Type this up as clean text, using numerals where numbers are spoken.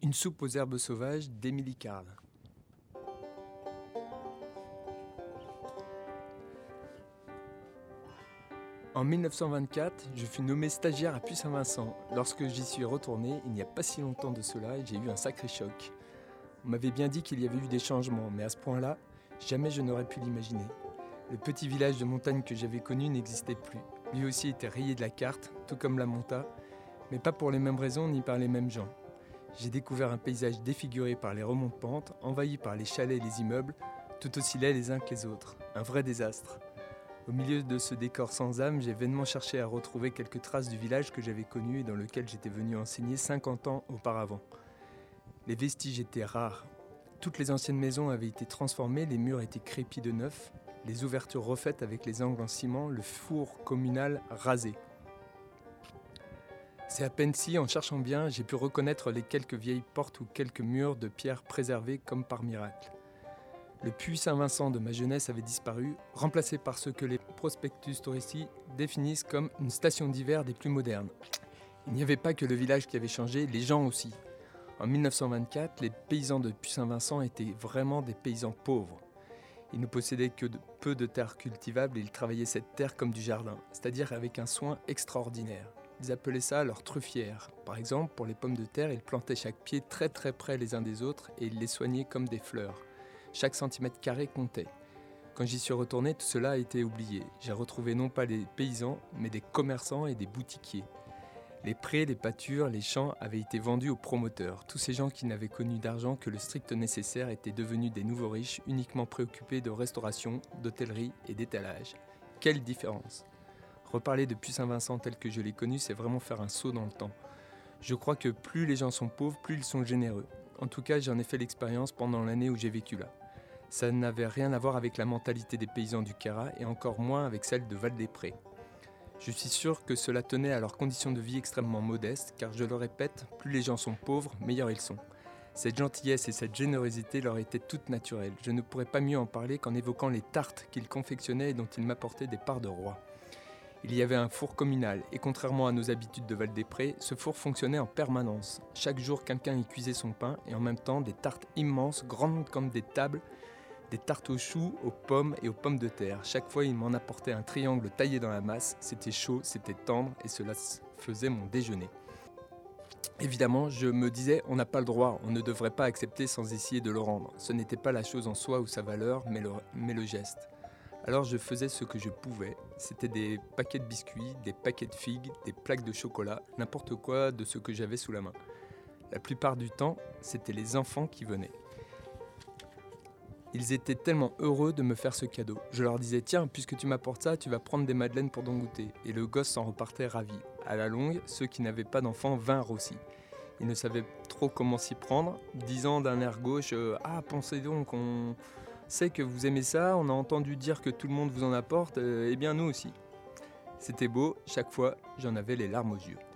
Une soupe aux herbes sauvages d'Émilie Carle. En 1924, je fus nommé stagiaire à Puy-Saint-Vincent. Lorsque j'y suis retourné, il n'y a pas si longtemps de cela, j'ai eu un sacré choc. On m'avait bien dit qu'il y avait eu des changements, mais à ce point-là, jamais je n'aurais pu l'imaginer. Le petit village de montagne que j'avais connu n'existait plus. Lui aussi était rayé de la carte, tout comme la Monta, mais pas pour les mêmes raisons ni par les mêmes gens. J'ai découvert un paysage défiguré par les remontes-pentes, envahi par les chalets et les immeubles, tout aussi laids les uns que les autres. Un vrai désastre. Au milieu de ce décor sans âme, j'ai vainement cherché à retrouver quelques traces du village que j'avais connu et dans lequel j'étais venu enseigner 50 ans auparavant. Les vestiges étaient rares. Toutes les anciennes maisons avaient été transformées, les murs étaient crépis de neuf, les ouvertures refaites avec les angles en ciment, le four communal rasé. C'est à peine si, en cherchant bien, j'ai pu reconnaître les quelques vieilles portes ou quelques murs de pierre préservés comme par miracle. Le puits Saint-Vincent de ma jeunesse avait disparu, remplacé par ce que les prospectus touristiques définissent comme une station d'hiver des plus modernes. Il n'y avait pas que le village qui avait changé, les gens aussi. En 1924, les paysans de Puy-Saint-Vincent étaient vraiment des paysans pauvres. Ils ne possédaient que peu de terres cultivables et ils travaillaient cette terre comme du jardin, c'est-à-dire avec un soin extraordinaire. Ils appelaient ça leur truffière. Par exemple, pour les pommes de terre, ils plantaient chaque pied très très près les uns des autres et ils les soignaient comme des fleurs. Chaque centimètre carré comptait. Quand j'y suis retourné, tout cela a été oublié. J'ai retrouvé non pas les paysans, mais des commerçants et des boutiquiers. Les prés, les pâtures, les champs avaient été vendus aux promoteurs. Tous ces gens qui n'avaient connu d'argent que le strict nécessaire étaient devenus des nouveaux riches, uniquement préoccupés de restauration, d'hôtellerie et d'étalage. Quelle différence! Reparler de Puy-Saint-Vincent tel que je l'ai connu, c'est vraiment faire un saut dans le temps. Je crois que plus les gens sont pauvres, plus ils sont généreux. En tout cas, j'en ai fait l'expérience pendant l'année où j'ai vécu là. Ça n'avait rien à voir avec la mentalité des paysans du Queyras et encore moins avec celle de Val-des-Prés. Je suis sûr que cela tenait à leurs conditions de vie extrêmement modestes, car je le répète, plus les gens sont pauvres, meilleurs ils sont. Cette gentillesse et cette générosité leur étaient toutes naturelles. Je ne pourrais pas mieux en parler qu'en évoquant les tartes qu'ils confectionnaient et dont ils m'apportaient des parts de roi. Il y avait un four communal, et contrairement à nos habitudes de Val-des-Prés, ce four fonctionnait en permanence. Chaque jour, quelqu'un y cuisait son pain, et en même temps, des tartes immenses, grandes comme des tables, des tartes aux choux, aux pommes et aux pommes de terre. Chaque fois, il m'en apportait un triangle taillé dans la masse. C'était chaud, c'était tendre, et cela faisait mon déjeuner. Évidemment, je me disais, on n'a pas le droit, on ne devrait pas accepter sans essayer de le rendre. Ce n'était pas la chose en soi ou sa valeur, mais le geste. Alors je faisais ce que je pouvais, c'était des paquets de biscuits, des paquets de figues, des plaques de chocolat, n'importe quoi de ce que j'avais sous la main. La plupart du temps, c'était les enfants qui venaient. Ils étaient tellement heureux de me faire ce cadeau. Je leur disais, tiens, puisque tu m'apportes ça, tu vas prendre des madeleines pour ton goûter. Et le gosse s'en repartait ravi. À la longue, ceux qui n'avaient pas d'enfants vinrent aussi. Ils ne savaient trop comment s'y prendre, disant d'un air gauche, ah, pensez donc, on sait que vous aimez ça, on a entendu dire que tout le monde vous en apporte, eh bien nous aussi. C'était beau, chaque fois j'en avais les larmes aux yeux.